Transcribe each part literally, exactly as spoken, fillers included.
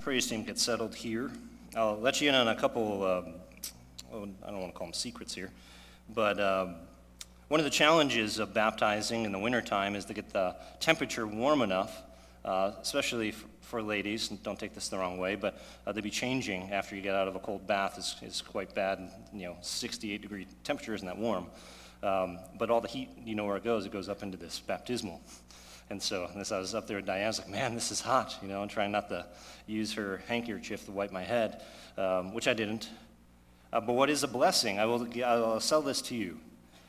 praise team get settled here, I'll let you in on a couple, um, oh, I don't want to call them secrets here, but um, one of the challenges of baptizing in the wintertime is to get the temperature warm enough, uh, especially f- for ladies, and don't take this the wrong way, but uh, to be changing after you get out of a cold bath is, is quite bad. You know, sixty-eight degree temperature isn't that warm. Um, but all the heat, you know where it goes, it goes up into this baptismal. And so as I was up there with Diane, I was like, man, this is hot, you know, and trying not to use her handkerchief to wipe my head, um, which I didn't. Uh, but what is a blessing? I will I'll sell this to you.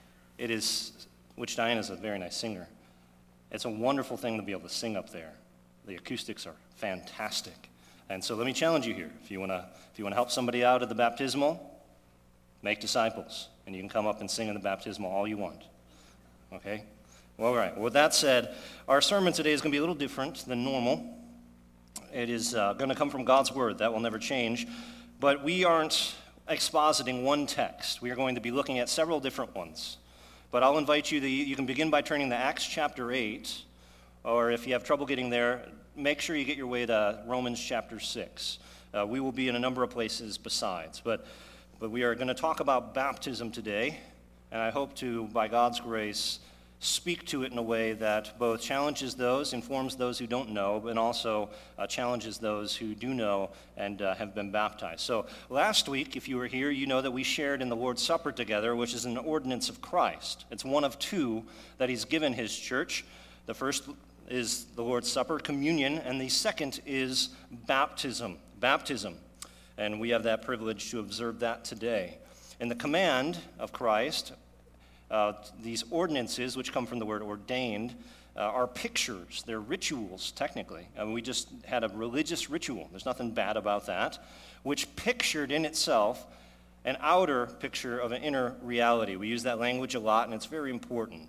It is, which Diane is a very nice singer. It's a wonderful thing to be able to sing up there. The acoustics are fantastic. And so let me challenge you here. If you want to if you want to help somebody out at the baptismal, make disciples. And you can come up and sing in the baptismal all you want. Okay? Well, all right. Well, with that said, our sermon today is going to be a little different than normal. It is uh, going to come from God's Word. That will never change. But we aren't expositing one text. We are going to be looking at several different ones. But I'll invite you to, you can begin by turning to Acts chapter eight, or if you have trouble getting there, make sure you get your way to Romans chapter six. Uh, we will be in a number of places besides. But, but we are going to talk about baptism today, and I hope to, by God's grace, speak to it in a way that both challenges those, informs those who don't know, and also uh, challenges those who do know and uh, have been baptized. So last week, if you were here, you know that we shared in the Lord's Supper together, which is an ordinance of Christ. It's one of two that he's given his church. The first is the Lord's Supper, communion, and the second is baptism. Baptism. And we have that privilege to observe that today. And the command of Christ, Uh, these ordinances, which come from the word ordained, uh, are pictures. They're rituals, technically. I mean, we just had a religious ritual. There's nothing bad about that, which pictured in itself an outer picture of an inner reality. We use that language a lot, and it's very important.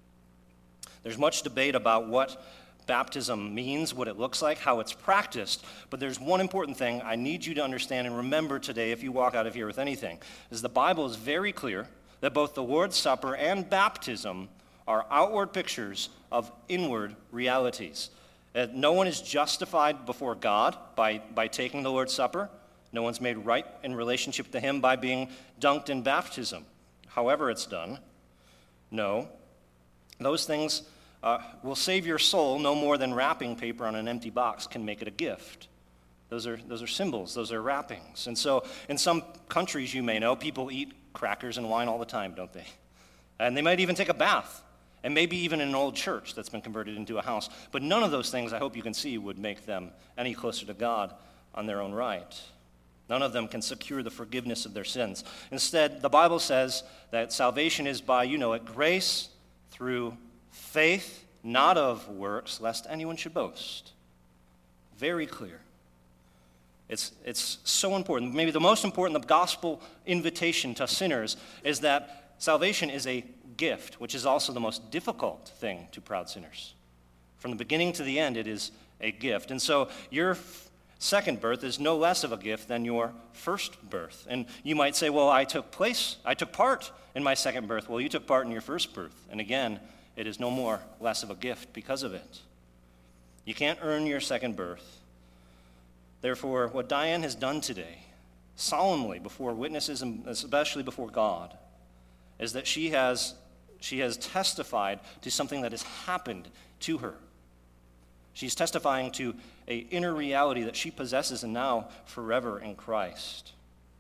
There's much debate about what baptism means, what it looks like, how it's practiced, but there's one important thing I need you to understand and remember today if you walk out of here with anything, is the Bible is very clear that both the Lord's Supper and baptism are outward pictures of inward realities. Uh, no one is justified before God by, by taking the Lord's Supper. No one's made right in relationship to him by being dunked in baptism, however it's done. No. Those things uh, will save your soul no more than wrapping paper on an empty box can make it a gift. Those are, those are symbols. Those are wrappings. And so in some countries, you may know, people eat crackers and wine all the time, don't they? And they might even take a bath, and maybe even in an old church that's been converted into a house. But none of those things, I hope you can see, would make them any closer to God on their own right. None of them can secure the forgiveness of their sins. Instead, the Bible says that salvation is by, you know it, grace through faith, not of works, lest anyone should boast. Very clear. It's, it's so important. Maybe the most important, the gospel invitation to sinners is that salvation is a gift, which is also the most difficult thing to proud sinners. From the beginning to the end, it is a gift. And so your f- second birth is no less of a gift than your first birth. And you might say, well, I took place, I took part in my second birth. Well, you took part in your first birth. And again, it is no more less of a gift because of it. You can't earn your second birth. Therefore, what Diane has done today, solemnly before witnesses and especially before God, is that she has, she has testified to something that has happened to her. She's testifying to an inner reality that she possesses and now forever in Christ.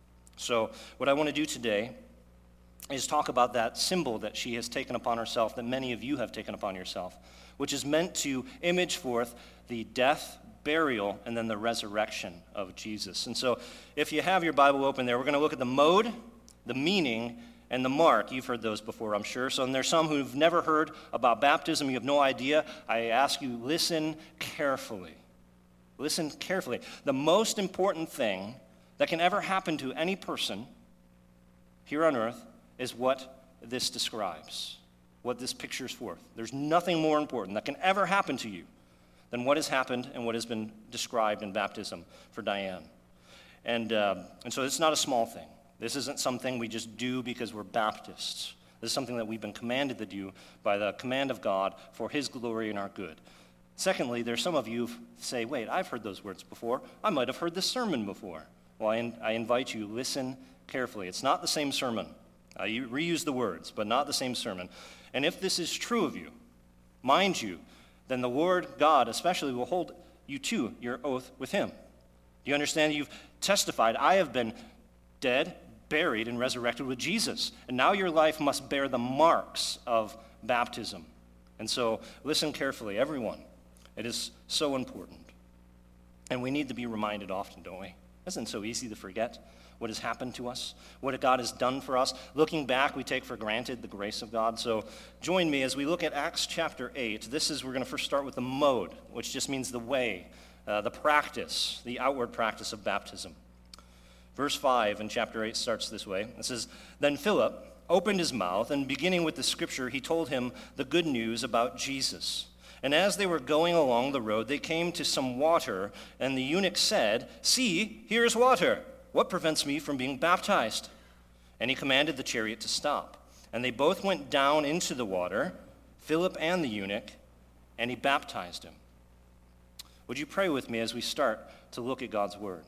So what I want to do today is talk about that symbol that she has taken upon herself, that many of you have taken upon yourself, which is meant to image forth the death, burial, and then the resurrection of Jesus. And so if you have your Bible open there, we're going to look at the mode, the meaning, and the mark. You've heard those before, I'm sure. So and there's some who've never heard about baptism. You have no idea. I ask you, listen carefully. Listen carefully. The most important thing that can ever happen to any person here on earth is what this describes, what this pictures forth. There's nothing more important that can ever happen to you than what has happened and what has been described in baptism for Diane. And, uh, and so it's not a small thing. This isn't something we just do because we're Baptists. This is something that we've been commanded to do by the command of God for his glory and our good. Secondly, there's some of you who say, wait, I've heard those words before. I might have heard this sermon before. Well, I, in, I invite you, listen carefully. It's not the same sermon. Uh, you reuse the words, but not the same sermon. And if this is true of you, mind you, then the Lord God especially will hold you to your oath with him. Do you understand? You've testified, I have been dead, buried, and resurrected with Jesus. And now your life must bear the marks of baptism. And so listen carefully, everyone. It is so important. And we need to be reminded often, don't we? Isn't it so easy to forget what has happened to us, what God has done for us? Looking back, we take for granted the grace of God. So join me as we look at Acts chapter eight. This is, we're going to first start with the mode, which just means the way, uh, the practice, the outward practice of baptism. Verse five in chapter eight starts this way. It says, Then Philip opened his mouth, and beginning with the scripture, he told him the good news about Jesus. And as they were going along the road, they came to some water, and the eunuch said, See, here is water. What prevents me from being baptized? And he commanded the chariot to stop. And they both went down into the water, Philip and the eunuch, and he baptized him. Would you pray with me as we start to look at God's word?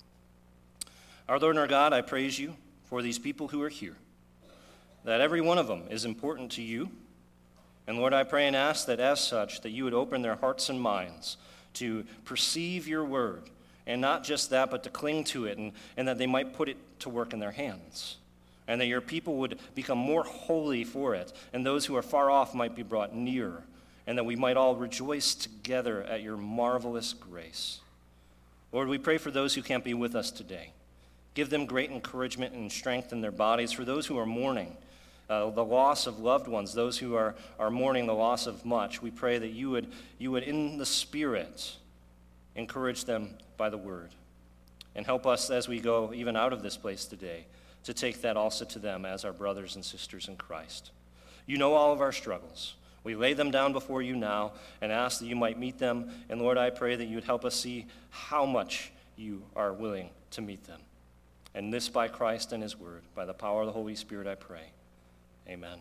Our Lord and our God, I praise you for these people who are here, that every one of them is important to you. And Lord, I pray and ask that as such, that you would open their hearts and minds to perceive your word, and not just that, but to cling to it, and, and that they might put it to work in their hands, and that your people would become more holy for it, and those who are far off might be brought near, and that we might all rejoice together at your marvelous grace. Lord, we pray for those who can't be with us today. Give them great encouragement and strength in their bodies. For those who are mourning uh, the loss of loved ones, those who are, are mourning the loss of much, we pray that you would, you would, in the Spirit, encourage them by the word. And help us as we go even out of this place today to take that also to them as our brothers and sisters in Christ. You know all of our struggles. We lay them down before you now and ask that you might meet them. And Lord, I pray that you would help us see how much you are willing to meet them. And this by Christ and his word, by the power of the Holy Spirit, I pray. Amen.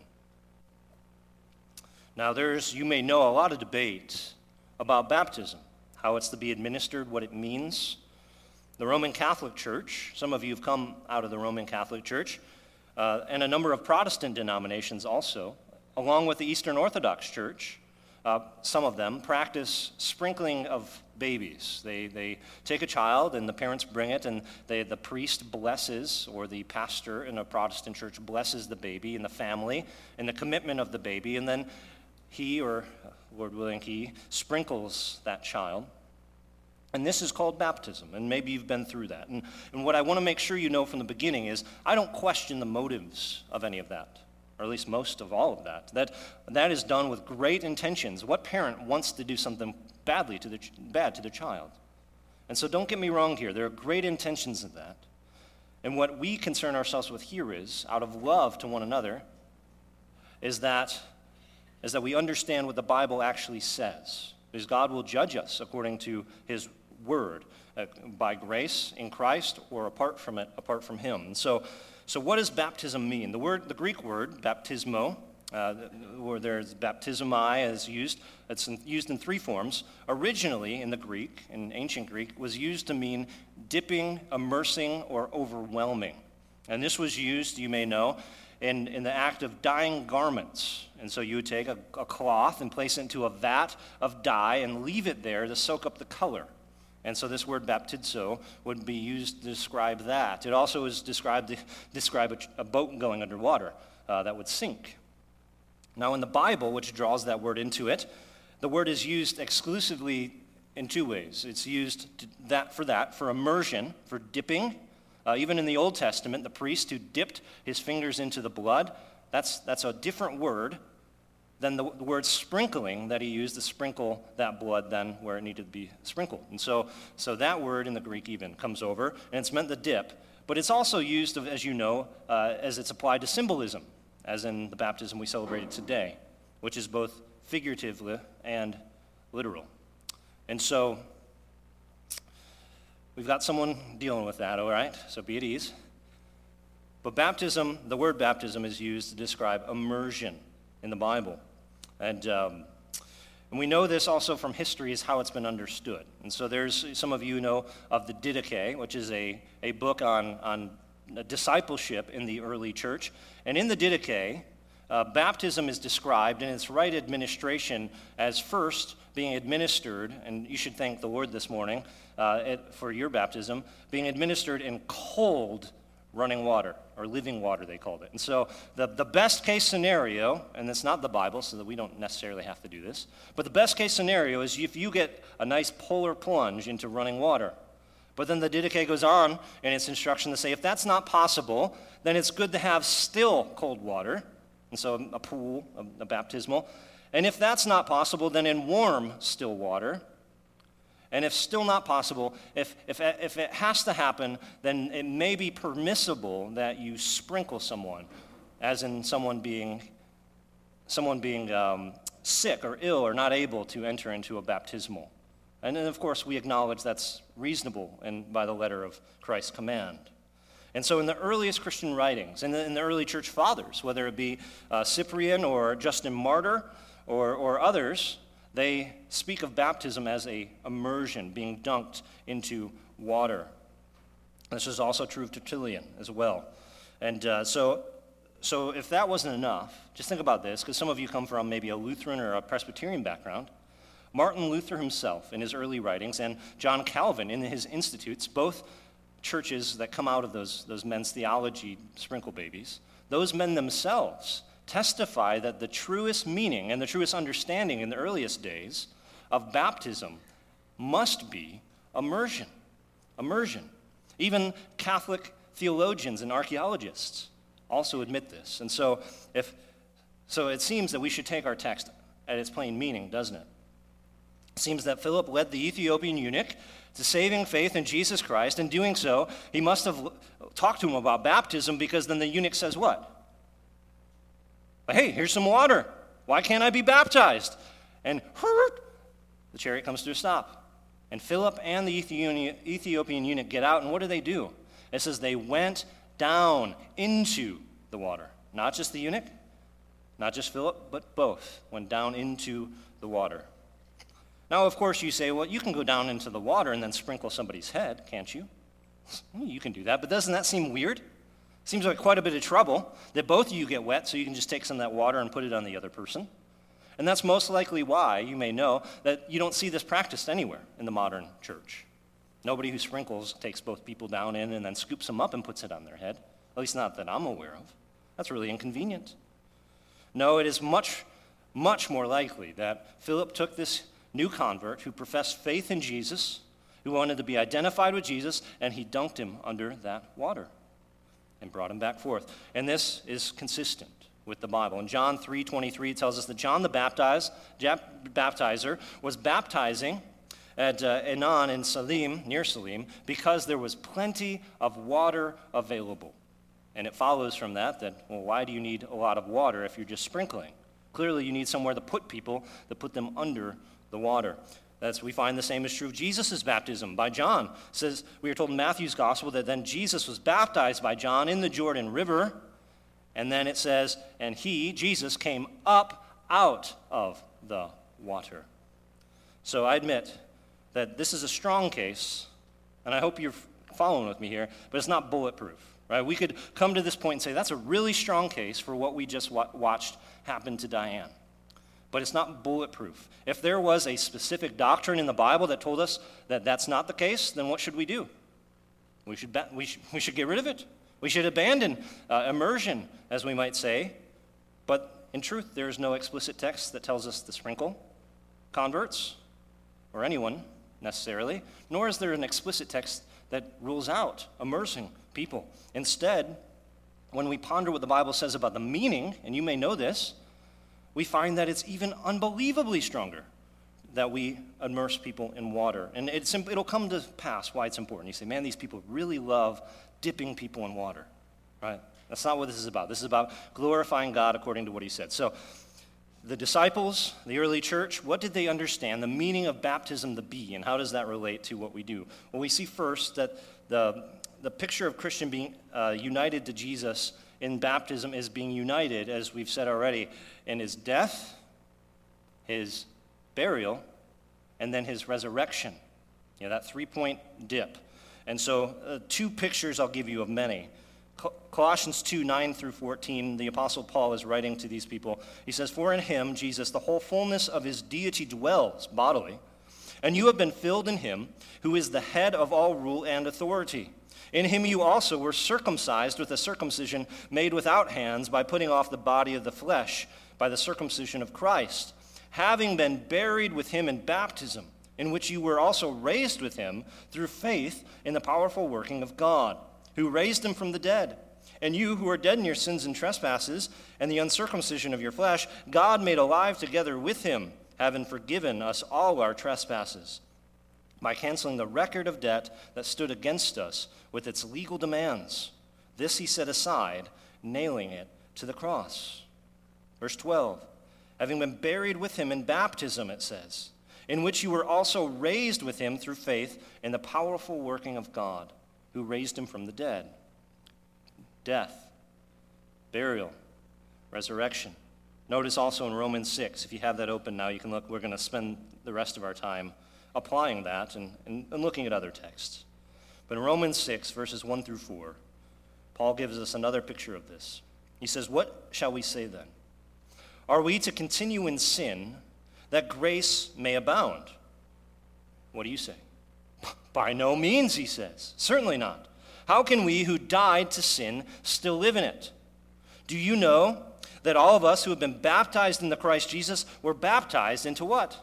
Now there's, you may know, a lot of debate about baptism, how it's to be administered, what it means. The Roman Catholic Church, some of you have come out of the Roman Catholic Church, uh, and a number of Protestant denominations also, along with the Eastern Orthodox Church, uh, some of them practice sprinkling of babies. They they take a child and the parents bring it, and they, the priest blesses, or the pastor in a Protestant church blesses the baby and the family and the commitment of the baby, and then he, or Lord willing, he sprinkles that child. And this is called baptism, and maybe you've been through that. And, and what I want to make sure you know from the beginning is I don't question the motives of any of that, or at least most of all of that. That, that is done with great intentions. What parent wants to do something badly to the, bad to their child? And so don't get me wrong here. There are great intentions in that. And what we concern ourselves with here is, out of love to one another, is that, is that we understand what the Bible actually says. Because God will judge us according to his word, uh, by grace in Christ or apart from it, apart from him. And so, so what does baptism mean? The word, the Greek word, baptismo, uh, or there's baptizomai is used. It's in, used in three forms. Originally, in the Greek, in ancient Greek, was used to mean dipping, immersing, or overwhelming. And this was used, you may know, in, in the act of dyeing garments. And so you would take a, a cloth and place it into a vat of dye and leave it there to soak up the color. And so this word baptizo would be used to describe that. It also is described to describe a, a boat going underwater uh, that would sink. Now in the Bible, which draws that word into it, the word is used exclusively in two ways. It's used to that for that, for immersion, for dipping. Uh, even in the Old Testament, the priest who dipped his fingers into the blood, that's, that's a different word than the, the word sprinkling that he used to sprinkle that blood then where it needed to be sprinkled. And so, so that word in the Greek even comes over, and it's meant to dip. But it's also used, as you know, uh, as it's applied to symbolism, as in the baptism we celebrated today, which is both figurative and literal. And so we've got someone dealing with that, all right? So be at ease. But baptism, the word baptism is used to describe immersion in the Bible. And um, And we know this also from history is how it's been understood. And so there's, some of you know of the Didache, which is a, a book on, on discipleship in the early church. And in the Didache, uh, baptism is described in its right administration as first being administered, and you should thank the Lord this morning uh, it, for your baptism, being administered in cold running water, or living water, they called it. And so the, the best case scenario, and it's not the Bible, so that we don't necessarily have to do this, but the best case scenario is if you get a nice polar plunge into running water. But then the Didache goes on in its instruction to say if that's not possible, then it's good to have still cold water, and so a pool, a, a baptismal. And if that's not possible, then in warm still water. And if still not possible, if, if, if it has to happen, then it may be permissible that you sprinkle someone, as in someone being, someone being um, sick or ill or not able to enter into a baptismal. And then, of course, we acknowledge that's reasonable and by the letter of Christ's command. And so in the earliest Christian writings, in the, in the early church fathers, whether it be uh, Cyprian or Justin Martyr or, or others, they speak of baptism as a immersion, being dunked into water. This is also true of Tertullian as well. And uh, so, so if that wasn't enough, just think about this, because some of you come from maybe a Lutheran or a Presbyterian background. Martin Luther himself in his early writings and John Calvin in his Institutes, both churches that come out of those, those men's theology sprinkle babies, those men themselves testify that the truest meaning and the truest understanding in the earliest days of baptism must be immersion. Immersion. Even Catholic theologians and archaeologists also admit this. And so if so it seems that we should take our text at its plain meaning, doesn't it? It seems that Philip led the Ethiopian eunuch to saving faith in Jesus Christ. In doing so, he must have talked to him about baptism, because then the eunuch says what? Hey, here's some water. Why can't I be baptized? And the chariot comes to a stop. And Philip and the Ethiopian eunuch get out, and what do they do? It says they went down into the water. Not just the eunuch, not just Philip, but both went down into the water. Now, of course, you say, well, you can go down into the water and then sprinkle somebody's head, can't you? You can do that, but doesn't that seem weird? Seems like quite a bit of trouble that both of you get wet, so you can just take some of that water and put it on the other person. And that's most likely why, you may know, that you don't see this practiced anywhere in the modern church. Nobody who sprinkles takes both people down in and then scoops them up and puts it on their head. At least not that I'm aware of. That's really inconvenient. No, it is much, much more likely that Philip took this new convert who professed faith in Jesus, who wanted to be identified with Jesus, and he dunked him under that water and brought him back forth. And this is consistent with the Bible. In John three twenty-three, it tells us that John the Baptize, baptizer was baptizing at uh, Enon in Salim, near Salim, because there was plenty of water available. And it follows from that that, well, why do you need a lot of water if you're just sprinkling? Clearly, you need somewhere to put people, to put them under the water. That's, we find the same is true of Jesus' baptism by John. It says, we are told in Matthew's gospel that then Jesus was baptized by John in the Jordan River, and then it says, and he, Jesus, came up out of the water. So I admit that this is a strong case, and I hope you're following with me here, but it's not bulletproof, right? We could come to this point and say that's a really strong case for what we just wa- watched happen to Diane. But it's not bulletproof. If there was a specific doctrine in the Bible that told us that that's not the case, then what should we do? We should, ba- we should, we should get rid of it. We should abandon uh, immersion, as we might say. But in truth, there is no explicit text that tells us to sprinkle converts, or anyone necessarily, nor is there an explicit text that rules out immersing people. Instead, when we ponder what the Bible says about the meaning, and you may know this, we find that it's even unbelievably stronger that we immerse people in water. And it's, it'll come to pass why it's important. You say, man, these people really love dipping people in water, right? That's not what this is about. This is about glorifying God according to what he said. So the disciples, the early church, what did they understand the meaning of baptism to be, and how does that relate to what we do? Well, we see first that the, the picture of Christian being uh, united to Jesus in baptism is being united, as we've said already, in his death, his burial, and then his resurrection. You know, that three-point dip. And so uh, two pictures I'll give you of many. Colossians two, nine through fourteen, the Apostle Paul is writing to these people. He says, "For in him, Jesus, the whole fullness of his deity dwells bodily, and you have been filled in him, who is the head of all rule and authority. In him you also were circumcised with a circumcision made without hands by putting off the body of the flesh by the circumcision of Christ, having been buried with him in baptism, in which you were also raised with him through faith in the powerful working of God, who raised him from the dead. And you who are dead in your sins and trespasses and the uncircumcision of your flesh, God made alive together with him, having forgiven us all our trespasses, by canceling the record of debt that stood against us with its legal demands. This he set aside, nailing it to the cross." Verse twelve, "Having been buried with him in baptism," it says, "in which you were also raised with him through faith in the powerful working of God, who raised him from the dead." Death, burial, resurrection. Notice also in Romans six, if you have that open now, you can look. We're going to spend the rest of our time applying that and, and, and looking at other texts. But in Romans six, verses one through four, Paul gives us another picture of this. He says, "What shall we say then? Are we to continue in sin that grace may abound?" What do you say? "By no means," he says. "Certainly not. How can we who died to sin still live in it? Do you know that all of us who have been baptized into Christ Jesus were baptized into what?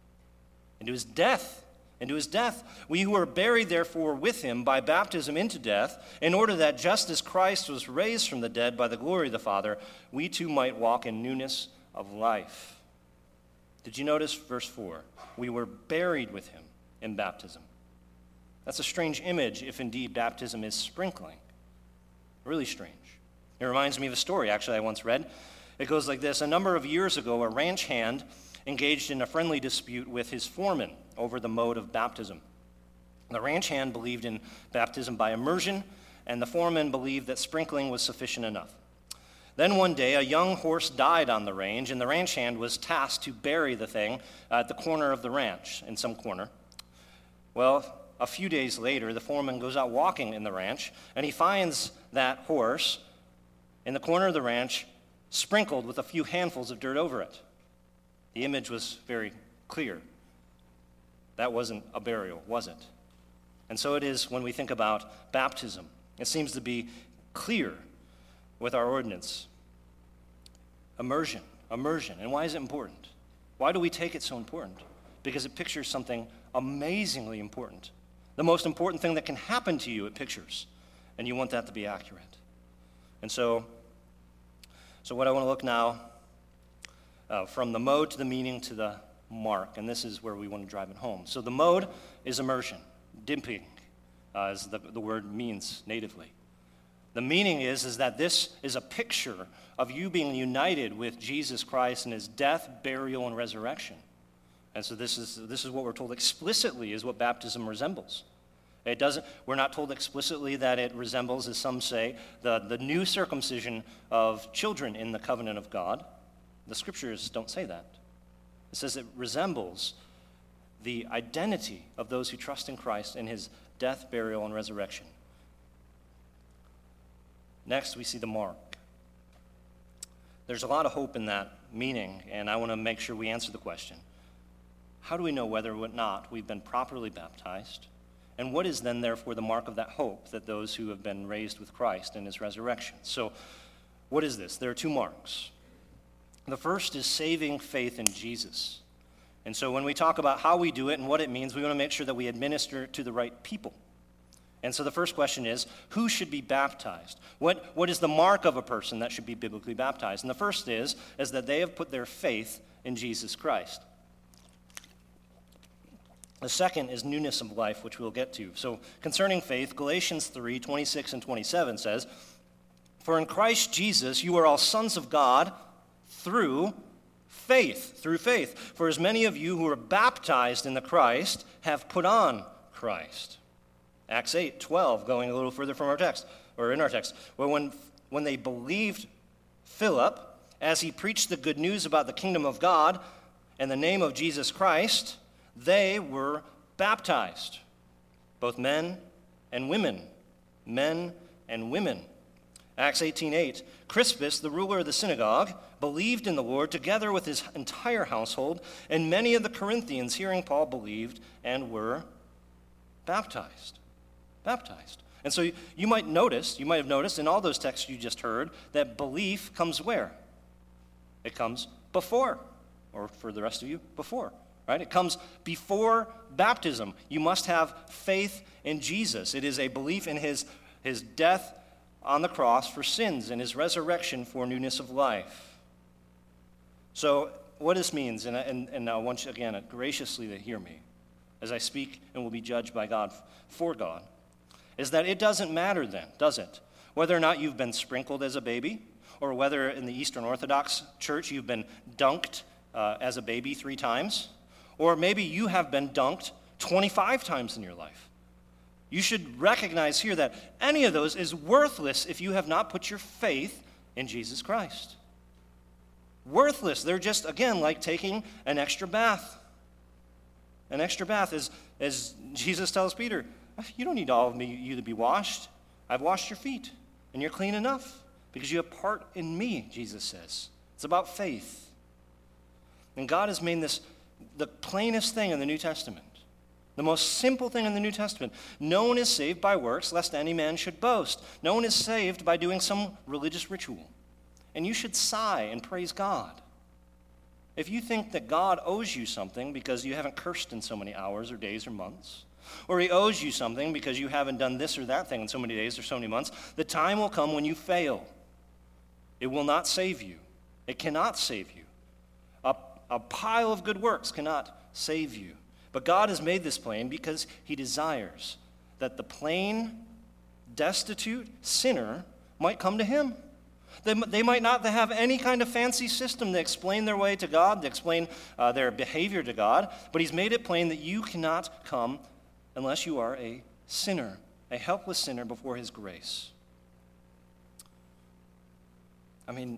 Into his death. Into his death. We who are buried, therefore, with him by baptism into death, in order that just as Christ was raised from the dead by the glory of the Father, we too might walk in newness of life." Did you notice verse four? We were buried with him in baptism. That's a strange image if indeed baptism is sprinkling. Really strange. It reminds me of a story, actually, I once read. It goes like this. A number of years ago, a ranch hand engaged in a friendly dispute with his foreman over the mode of baptism. The ranch hand believed in baptism by immersion, and the foreman believed that sprinkling was sufficient enough. Then one day, a young horse died on the range, and the ranch hand was tasked to bury the thing at the corner of the ranch, in some corner. Well, a few days later, the foreman goes out walking in the ranch, and he finds that horse in the corner of the ranch, sprinkled with a few handfuls of dirt over it. The image was very clear. That wasn't a burial, was it? And so it is when we think about baptism. It seems to be clear with our ordinance. Immersion, immersion. And why is it important? Why do we take it so important? Because it pictures something amazingly important. The most important thing that can happen to you, it pictures. And you want that to be accurate. And so, so what I want to look now, uh, from the mode to the meaning to the mark, and this is where we want to drive it home. So the mode is immersion, dipping, uh, as the, the word means natively. The meaning is, is that this is a picture of you being united with Jesus Christ in his death, burial, and resurrection. And so this is this is what we're told explicitly is what baptism resembles. It doesn't, we're not told explicitly that it resembles, as some say, the, the new circumcision of children in the covenant of God. The scriptures don't say that. It says it resembles the identity of those who trust in Christ in his death, burial, and resurrection. Next, we see the mark. There's a lot of hope in that meaning, and I want to make sure we answer the question. How do we know whether or not we've been properly baptized? And what is then, therefore, the mark of that hope that those who have been raised with Christ in his resurrection? So, what is this? There are two marks. The first is saving faith in Jesus. And so when we talk about how we do it and what it means, we want to make sure that we administer to the right people. And so the first question is, who should be baptized? What, what is the mark of a person that should be biblically baptized? And the first is, is that they have put their faith in Jesus Christ. The second is newness of life, which we'll get to. So concerning faith, Galatians three, twenty-six and twenty-seven says, "For in Christ Jesus you are all sons of God through faith." Through faith. "For as many of you who are baptized in the Christ have put on Christ." Acts eight, twelve, going a little further from our text, or in our text, where when, when they believed Philip, as he preached the good news about the kingdom of God, in the name of Jesus Christ, they were baptized, both men and women, men and women. Acts eighteen eight, Crispus, the ruler of the synagogue, believed in the Lord together with his entire household, and many of the Corinthians, hearing Paul, believed and were baptized. Baptized. And so you, you might notice, you might have noticed in all those texts you just heard, that belief comes where? It comes before, or for the rest of you, before, right? It comes before baptism. You must have faith in Jesus. It is a belief in his, his death on the cross for sins and his resurrection for newness of life. So what this means, and, and, and I want you again graciously to hear me as I speak and will be judged by God for God, is that it doesn't matter then, does it? Whether or not you've been sprinkled as a baby, or whether in the Eastern Orthodox Church you've been dunked uh, as a baby three times, or maybe you have been dunked twenty-five times in your life. You should recognize here that any of those is worthless if you have not put your faith in Jesus Christ. Worthless. They're just, again, like taking an extra bath. An extra bath is, as Jesus tells Peter, you don't need all of me, you to be washed. I've washed your feet, and you're clean enough because you have part in me, Jesus says. It's about faith. And God has made this the plainest thing in the New Testament, the most simple thing in the New Testament. No one is saved by works, lest any man should boast. No one is saved by doing some religious ritual. And you should sigh and praise God. If you think that God owes you something because you haven't cursed in so many hours or days or months, or he owes you something because you haven't done this or that thing in so many days or so many months, the time will come when you fail. It will not save you. It cannot save you. A, a pile of good works cannot save you. But God has made this plain because he desires that the plain, destitute sinner might come to him. They, they might not have any kind of fancy system to explain their way to God, to explain uh, their behavior to God, but he's made it plain that you cannot come unless you are a sinner, a helpless sinner before his grace. I mean,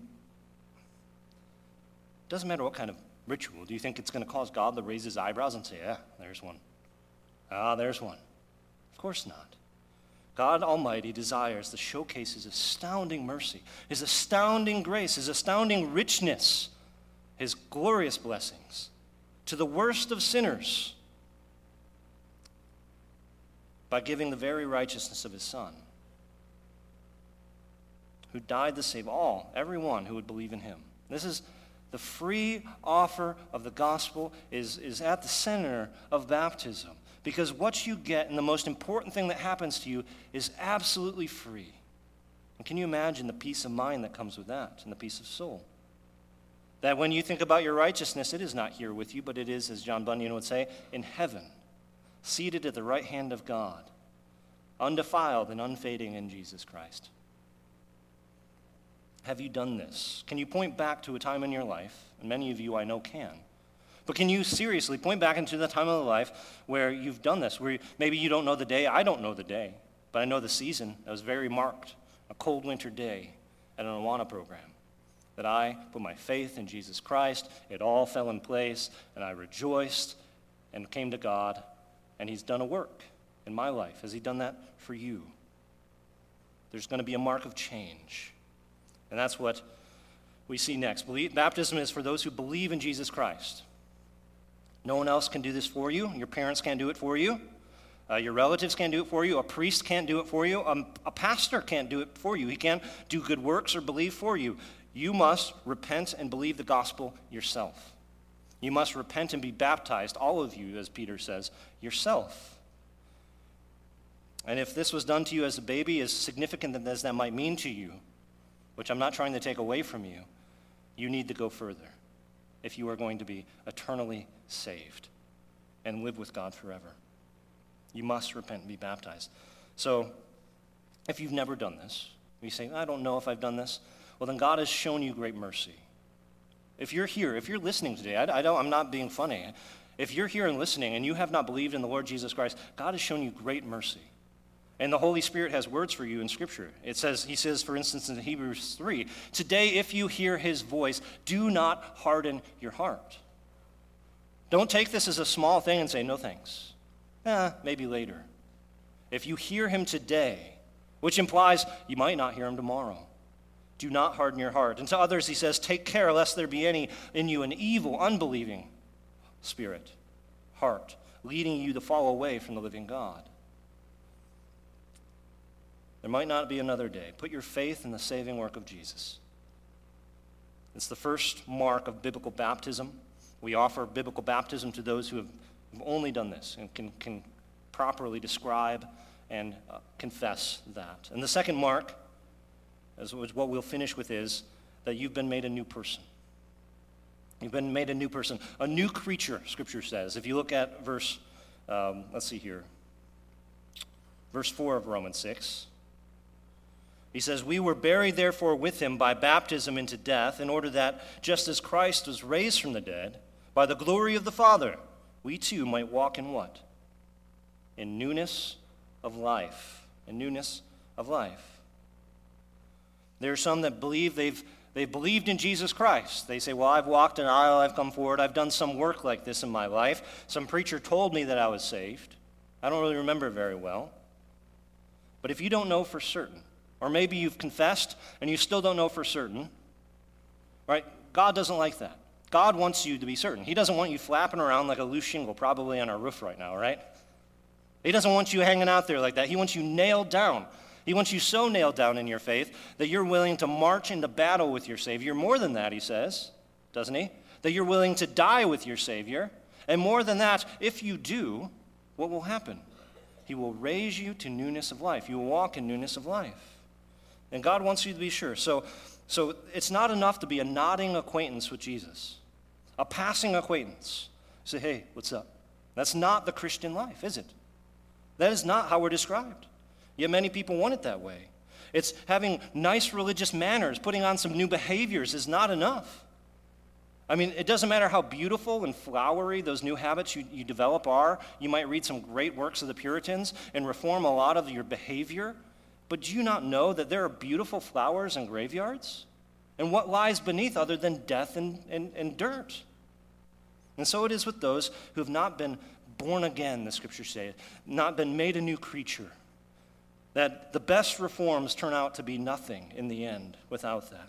it doesn't matter what kind of ritual. Do you think it's going to cause God to raise his eyebrows and say, yeah, there's one. Ah, there's one. Of course not. God Almighty desires to showcase his astounding mercy, his astounding grace, his astounding richness, his glorious blessings to the worst of sinners by giving the very righteousness of his Son, who died to save all, everyone who would believe in him. This is the free offer of the gospel is, is at the center of baptism, because what you get and the most important thing that happens to you is absolutely free. And can you imagine the peace of mind that comes with that and the peace of soul? That when you think about your righteousness, it is not here with you, but it is, as John Bunyan would say, in heaven, seated at the right hand of God, undefiled and unfading in Jesus Christ. Have you done this? Can you point back to a time in your life, and many of you I know can, but can you seriously point back into the time of the life where you've done this, where maybe you don't know the day, I don't know the day, but I know the season that was very marked, a cold winter day at an Awana program, that I put my faith in Jesus Christ, it all fell in place, and I rejoiced and came to God, and he's done a work in my life. Has he done that for you? There's going to be a mark of change. And that's what we see next. Believe, baptism is for those who believe in Jesus Christ. No one else can do this for you. Your parents can't do it for you. Uh, your relatives can't do it for you. A priest can't do it for you. Um, a pastor can't do it for you. He can't do good works or believe for you. You must repent and believe the gospel yourself. You must repent and be baptized, all of you, as Peter says, yourself. And if this was done to you as a baby, as significant as that might mean to you, which I'm not trying to take away from you, you need to go further if you are going to be eternally saved and live with God forever. You must repent and be baptized. So if you've never done this, you say, I don't know if I've done this, well, then God has shown you great mercy. If you're here, if you're listening today, I, I don't, I'm not being funny. If you're here and listening and you have not believed in the Lord Jesus Christ, God has shown you great mercy. And the Holy Spirit has words for you in Scripture. It says, he says, for instance, in Hebrews three, today if you hear his voice, do not harden your heart. Don't take this as a small thing and say, no thanks. Eh, maybe later. If you hear him today, which implies you might not hear him tomorrow, do not harden your heart. And to others he says, take care lest there be any in you an evil, unbelieving spirit, heart, leading you to fall away from the living God. There might not be another day. Put your faith in the saving work of Jesus. It's the first mark of biblical baptism. We offer biblical baptism to those who have only done this and can, can properly describe and uh, confess that. And the second mark, as what we'll finish with, is that you've been made a new person. You've been made a new person, a new creature, Scripture says. If you look at verse, um, let's see here, verse four of Romans six, he says, we were buried therefore with him by baptism into death, in order that just as Christ was raised from the dead by the glory of the Father, we too might walk in what? In newness of life. In newness of life. There are some that believe they've they've believed in Jesus Christ. They say, well, I've walked an aisle, I've come forward, I've done some work like this in my life. Some preacher told me that I was saved. I don't really remember very well. But if you don't know for certain, or maybe you've confessed and you still don't know for certain, right? God doesn't like that. God wants you to be certain. He doesn't want you flapping around like a loose shingle probably on our roof right now, right? He doesn't want you hanging out there like that. He wants you nailed down. He wants you so nailed down in your faith that you're willing to march into battle with your Savior. More than that, he says, doesn't he? That you're willing to die with your Savior. And more than that, if you do, what will happen? He will raise you to newness of life. You will walk in newness of life. And God wants you to be sure. So, so it's not enough to be a nodding acquaintance with Jesus, a passing acquaintance. Say, hey, what's up? That's not the Christian life, is it? That is not how we're described. Yet many people want it that way. It's having nice religious manners, putting on some new behaviors is not enough. I mean, it doesn't matter how beautiful and flowery those new habits you, you develop are. You might read some great works of the Puritans and reform a lot of your behavior. But do you not know that there are beautiful flowers in graveyards? And what lies beneath other than death and, and, and dirt? And so it is with those who have not been born again, the Scriptures say, not been made a new creature. That the best reforms turn out to be nothing in the end without that.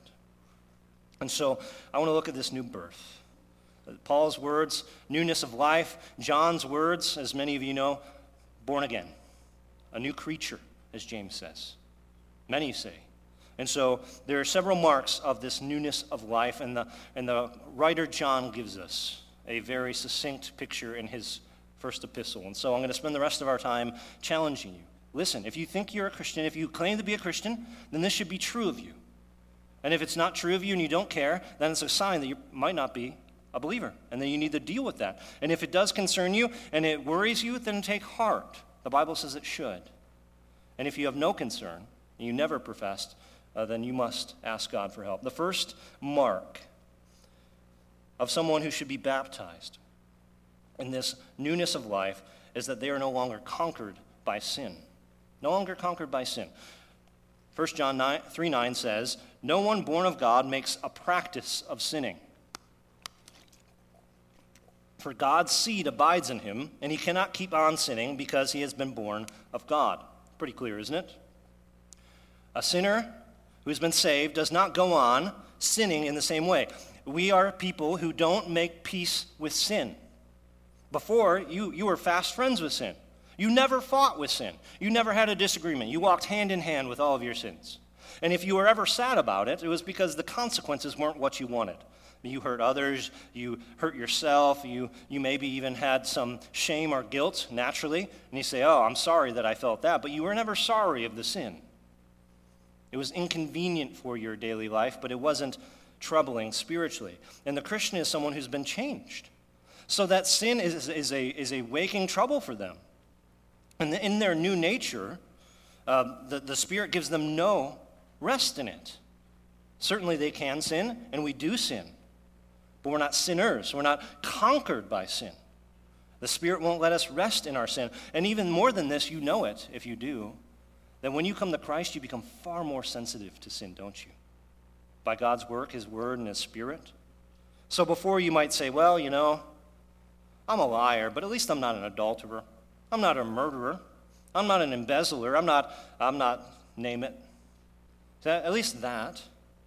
And so I want to look at this new birth. Paul's words, newness of life. John's words, as many of you know, born again. A new creature, as James says. Many say. And so there are several marks of this newness of life, and the, and the writer John gives us a very succinct picture in his first epistle. And so I'm going to spend the rest of our time challenging you. Listen, if you think you're a Christian, if you claim to be a Christian, then this should be true of you. And if it's not true of you and you don't care, then it's a sign that you might not be a believer, and then you need to deal with that. And if it does concern you and it worries you, then take heart. The Bible says it should. And if you have no concern, and you never professed, uh, then you must ask God for help. The first mark of someone who should be baptized in this newness of life is that they are no longer conquered by sin. No longer conquered by sin. First John three nine says, no one born of God makes a practice of sinning. For God's seed abides in him, and he cannot keep on sinning because he has been born of God. Pretty clear, isn't it? A sinner who has been saved does not go on sinning in the same way. We are people who don't make peace with sin. Before, you, you were fast friends with sin. You never fought with sin. You never had a disagreement. You walked hand in hand with all of your sins. And if you were ever sad about it, it was because the consequences weren't what you wanted. You hurt others, you hurt yourself, you, you maybe even had some shame or guilt naturally, and you say, oh, I'm sorry that I felt that, but you were never sorry of the sin. It was inconvenient for your daily life, but it wasn't troubling spiritually. And the Christian is someone who's been changed. So that sin is, is, a, is a waking trouble for them. And in their new nature, uh, the, the Spirit gives them no rest in it. Certainly they can sin, and we do sin. But we're not sinners. We're not conquered by sin. The Spirit won't let us rest in our sin. And even more than this, you know it, if you do, that when you come to Christ, you become far more sensitive to sin, don't you? By God's work, his word, and his Spirit. So before you might say, well, you know, I'm a liar, but at least I'm not an adulterer. I'm not a murderer. I'm not an embezzler. I'm not, I'm not, name it. At least that.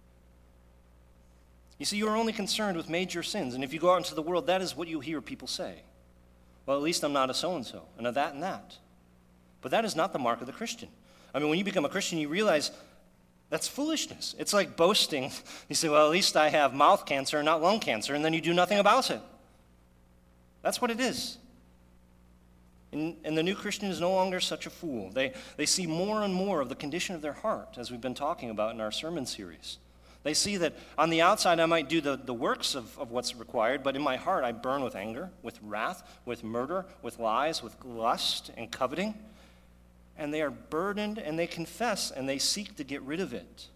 You see, you are only concerned with major sins, and if you go out into the world, that is what you hear people say. Well, at least I'm not a so-and-so, and a that and that. But that is not the mark of the Christian. I mean, when you become a Christian, you realize that's foolishness. It's like boasting. You say, well, at least I have mouth cancer and not lung cancer, and then you do nothing about it. That's what it is. And, and the new Christian is no longer such a fool. They, they see more and more of the condition of their heart, as we've been talking about in our sermon series. They see that on the outside I might do the, the works of, of what's required, but in my heart I burn with anger, with wrath, with murder, with lies, with lust and coveting. And they are burdened and they confess and they seek to get rid of it.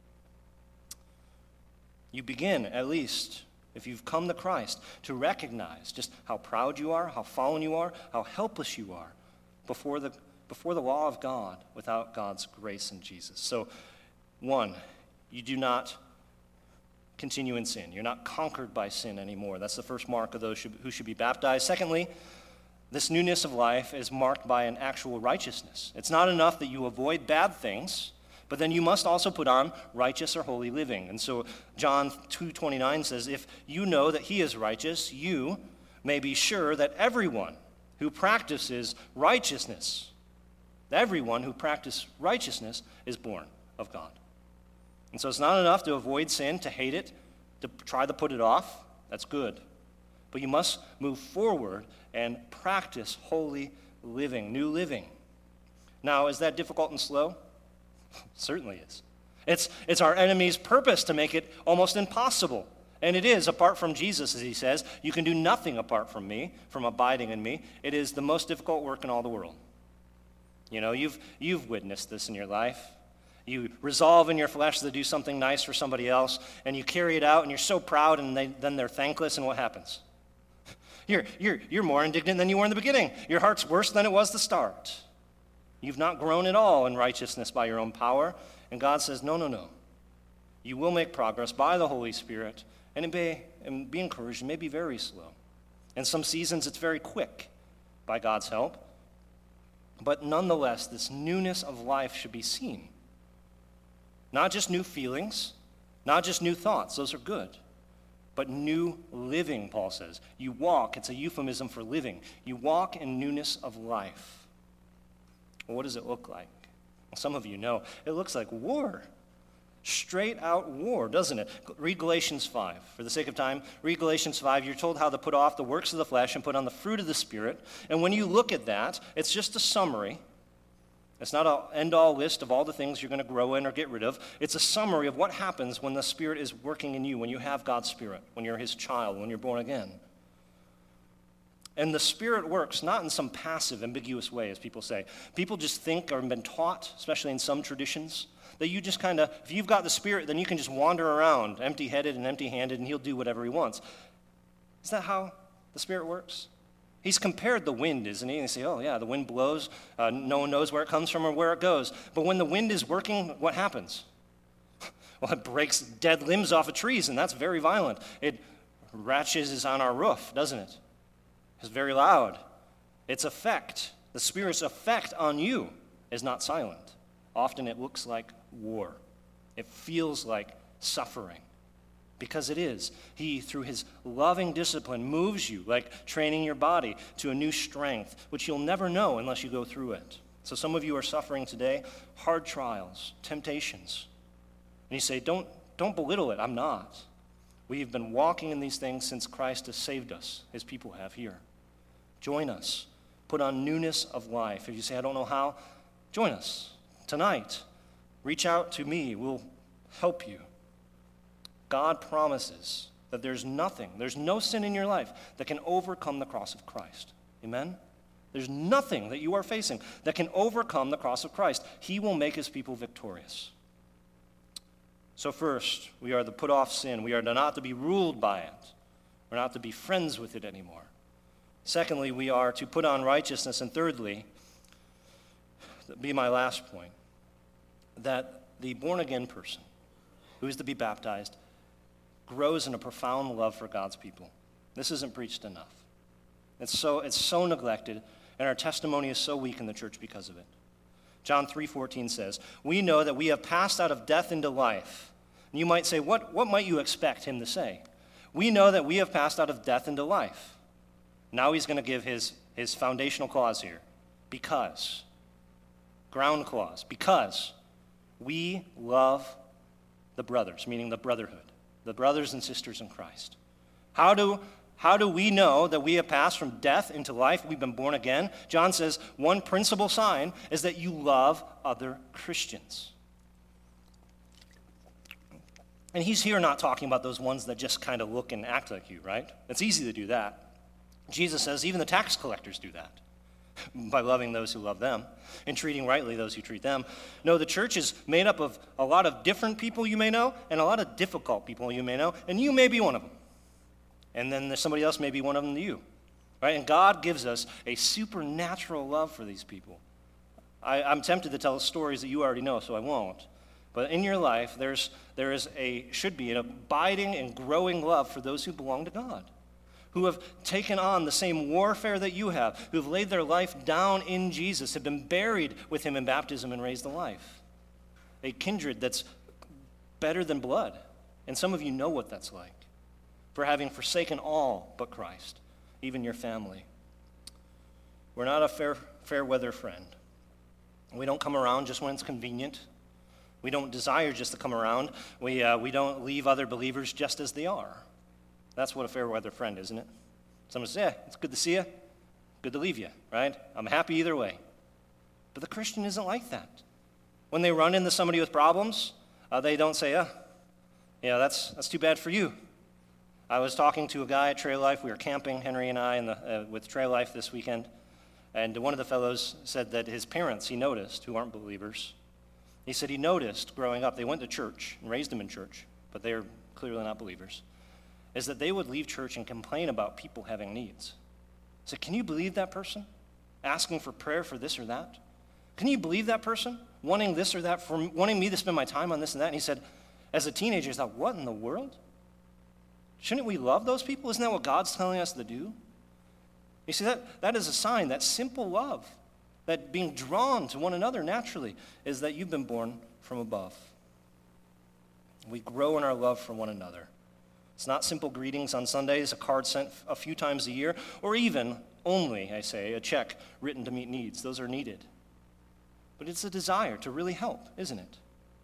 You begin, at least, if you've come to Christ, to recognize just how proud you are, how fallen you are, how helpless you are before the, before the law of God without God's grace in Jesus. So, one, you do not continue in sin. You're not conquered by sin anymore. That's the first mark of those who should be baptized. Secondly, this newness of life is marked by an actual righteousness. It's not enough that you avoid bad things, but then you must also put on righteous or holy living. And so John two twenty-nine says, if you know that he is righteous, you may be sure that everyone who practices righteousness, everyone who practices righteousness is born of God. And so it's not enough to avoid sin, to hate it, to try to put it off. That's good. But you must move forward and practice holy living, new living. Now, is that difficult and slow? Certainly is. It's, it's our enemy's purpose to make it almost impossible. And it is, apart from Jesus, as he says, you can do nothing apart from me, from abiding in me. It is the most difficult work in all the world. You know, you've, you've witnessed this in your life. You resolve in your flesh to do something nice for somebody else, and you carry it out, and you're so proud, and they, then they're thankless, and what happens? You're, you're, you're more indignant than you were in the beginning. Your heart's worse than it was to start. You've not grown at all in righteousness by your own power. And God says, no, no, no. You will make progress by the Holy Spirit, and, it may, and be encouraged. It may be very slow. In some seasons, it's very quick by God's help. But nonetheless, this newness of life should be seen. Not just new feelings, not just new thoughts. Those are good. But new living, Paul says. You walk. It's a euphemism for living. You walk in newness of life. Well, what does it look like? Well, some of you know. It looks like war. Straight out war, doesn't it? Read Galatians five. For the sake of time, read Galatians five. You're told how to put off the works of the flesh and put on the fruit of the Spirit. And when you look at that, it's just a summary. It's not an end-all list of all the things you're going to grow in or get rid of. It's a summary of what happens when the Spirit is working in you, when you have God's Spirit, when you're his child, when you're born again. And the Spirit works not in some passive, ambiguous way, as people say. People just think or have been taught, especially in some traditions, that you just kind of, if you've got the Spirit, then you can just wander around empty-headed and empty-handed, and he'll do whatever he wants. Is that how the Spirit works? He's compared the wind, isn't he? And they say, oh, yeah, the wind blows. Uh, no one knows where it comes from or where it goes. But when the wind is working, what happens? Well, it breaks dead limbs off of trees, and that's very violent. It ratchets on our roof, doesn't it? It's very loud. Its effect, the Spirit's effect on you is not silent. Often it looks like war. It feels like suffering. Because it is. He, through his loving discipline, moves you, like training your body to a new strength, which you'll never know unless you go through it. So some of you are suffering today, hard trials, temptations. And you say, don't, don't belittle it. I'm not. We've been walking in these things since Christ has saved us, his people have here. Join us. Put on newness of life. If you say, I don't know how, join us tonight. Reach out to me. We'll help you. God promises that there's nothing, there's no sin in your life that can overcome the cross of Christ. Amen? There's nothing that you are facing that can overcome the cross of Christ. He will make his people victorious. So first, we are to put off sin. We are not to be ruled by it. We're not to be friends with it anymore. Secondly, we are to put on righteousness. And thirdly, that'll be my last point, that the born-again person who is to be baptized grows in a profound love for God's people. This isn't preached enough. It's so, it's so neglected, and our testimony is so weak in the church because of it. John three fourteen says, "We know that we have passed out of death into life." And you might say, what, what might you expect him to say? We know that we have passed out of death into life. Now he's going to give his, his foundational clause here. Because. Ground clause. Because we love the brothers, meaning the brotherhood, the brothers and sisters in Christ. How do How do we know that we have passed from death into life? We've been born again. John says one principal sign is that you love other Christians. And he's here not talking about those ones that just kind of look and act like you, right? It's easy to do that. Jesus says even the tax collectors do that by loving those who love them and treating rightly those who treat them. No, the church is made up of a lot of different people you may know and a lot of difficult people you may know, and you may be one of them. And then there's somebody else may be one of them to you, right? And God gives us a supernatural love for these people. I, I'm tempted to tell stories that you already know, so I won't. But in your life, there's there is a should be an abiding and growing love for those who belong to God, who have taken on the same warfare that you have, who have laid their life down in Jesus, have been buried with him in baptism and raised to life. A kindred that's better than blood. And some of you know what that's like, for having forsaken all but Christ, even your family. We're not a fair, fair weather friend. We don't come around just when it's convenient. We don't desire just to come around. We, uh, we don't leave other believers just as they are. That's what a fair weather friend is, isn't it? Someone says, yeah, it's good to see you. Good to leave you, right? I'm happy either way. But the Christian isn't like that. When they run into somebody with problems, uh, they don't say, oh, yeah, that's, that's too bad for you. I was talking to a guy at Trail Life. We were camping, Henry and I, in the, uh, with Trail Life this weekend. And one of the fellows said that his parents, he noticed, who aren't believers, he said he noticed growing up, they went to church and raised him in church, but they are clearly not believers, is that they would leave church and complain about people having needs. He said, can you believe that person? Asking for prayer for this or that? Can you believe that person? Wanting this or that, for wanting me to spend my time on this and that? And he said, as a teenager, he thought, what in the world? Shouldn't we love those people? Isn't that what God's telling us to do? You see, that, that is a sign, that simple love, that being drawn to one another naturally, is that you've been born from above. We grow in our love for one another. It's not simple greetings on Sundays, a card sent a few times a year, or even only, I say, a check written to meet needs. Those are needed. But it's a desire to really help, isn't it?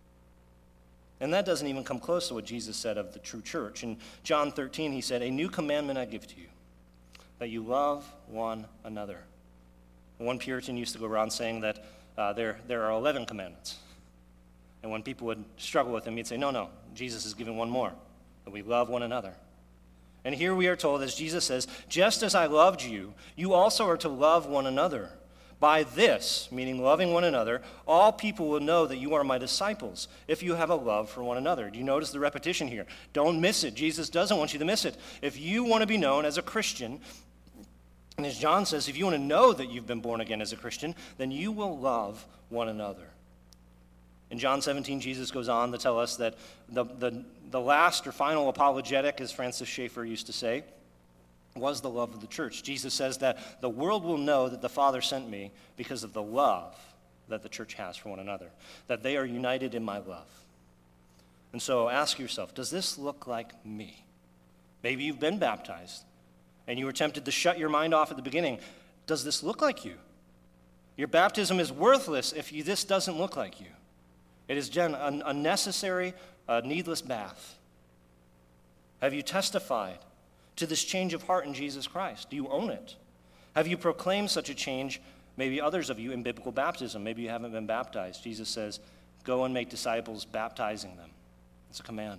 And that doesn't even come close to what Jesus said of the true church. In John thirteen, he said, a new commandment I give to you, that you love one another. One Puritan used to go around saying that uh, there, there are eleven commandments. And when people would struggle with him, he'd say, no, no, Jesus has given one more, that we love one another. And here we are told, as Jesus says, just as I loved you, you also are to love one another. By this, meaning loving one another, all people will know that you are my disciples if you have a love for one another. Do you notice the repetition here? Don't miss it. Jesus doesn't want you to miss it. If you want to be known as a Christian, and as John says, if you want to know that you've been born again as a Christian, then you will love one another. In John seventeen, Jesus goes on to tell us that the, the, the last or final apologetic, as Francis Schaeffer used to say, was the love of the church. Jesus says that the world will know that the Father sent me because of the love that the church has for one another, that they are united in my love. And so ask yourself, does this look like me? Maybe you've been baptized and you were tempted to shut your mind off at the beginning. Does this look like you? Your baptism is worthless if you, this doesn't look like you. It is an unnecessary, uh, needless bath. Have you testified to this change of heart in Jesus Christ? Do you own it? Have you proclaimed such a change, maybe others of you, in biblical baptism? Maybe you haven't been baptized. Jesus says, go and make disciples, baptizing them. It's a command.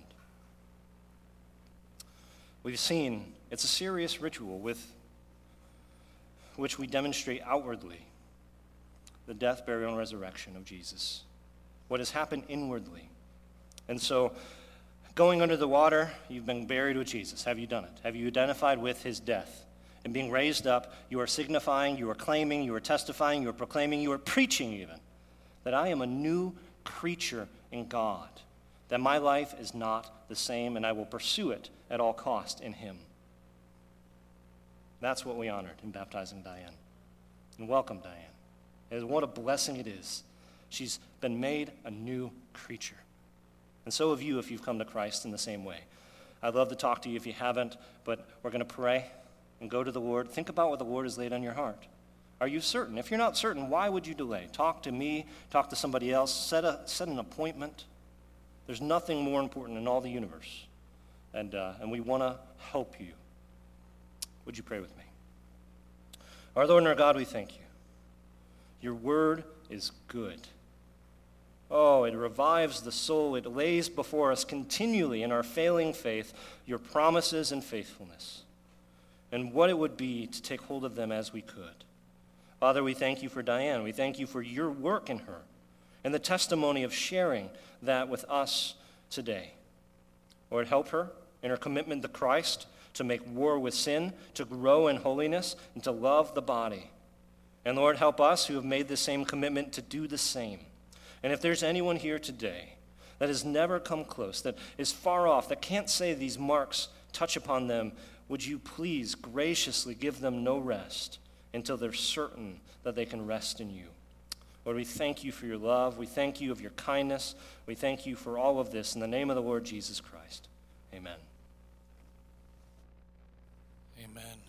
We've seen it's a serious ritual with which we demonstrate outwardly the death, burial, and resurrection of Jesus. What has happened inwardly. And so, going under the water, you've been buried with Jesus. Have you done it? Have you identified with his death? And being raised up, you are signifying, you are claiming, you are testifying, you are proclaiming, you are preaching even, that I am a new creature in God, that my life is not the same, and I will pursue it at all cost in him. That's what we honored in baptizing Diane. And welcome, Diane. And what a blessing it is. She's been made a new creature. And so have you if you've come to Christ in the same way. I'd love to talk to you if you haven't, but we're going to pray and go to the Lord. Think about what the Lord has laid on your heart. Are you certain? If you're not certain, why would you delay? Talk to me, talk to somebody else, set, a, set an appointment. There's nothing more important in all the universe. And, uh, and we want to help you. Would you pray with me? Our Lord and our God, we thank you. Your word is good. Oh, it revives the soul. It lays before us continually in our failing faith your promises and faithfulness, and what it would be to take hold of them as we could. Father, we thank you for Diane. We thank you for your work in her and the testimony of sharing that with us today. Lord, help her in her commitment to Christ, to make war with sin, to grow in holiness, and to love the body. And Lord, help us who have made the same commitment to do the same. And if there's anyone here today that has never come close, that is far off, that can't say these marks touch upon them, would you please graciously give them no rest until they're certain that they can rest in you. Lord, we thank you for your love. We thank you of your kindness. We thank you for all of this in the name of the Lord Jesus Christ. Amen. Amen.